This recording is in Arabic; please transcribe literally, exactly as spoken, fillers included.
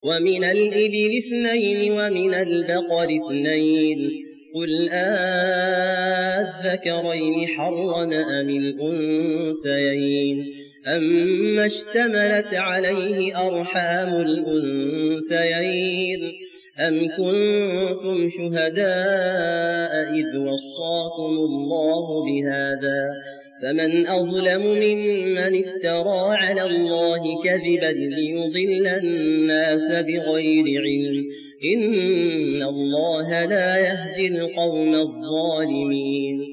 ومن الإبل اثنين ومن البقر اثنين قل آذكرين حرم أم الأنثيين أما اشتملت عليه أرحام الأنثيين أم كنتم شهداء إذ وصاكم الله بهذا فمن أظلم ممن افترى على الله كذبا ليضل الناس بغير علم إن الله لا يهدي القوم الظالمين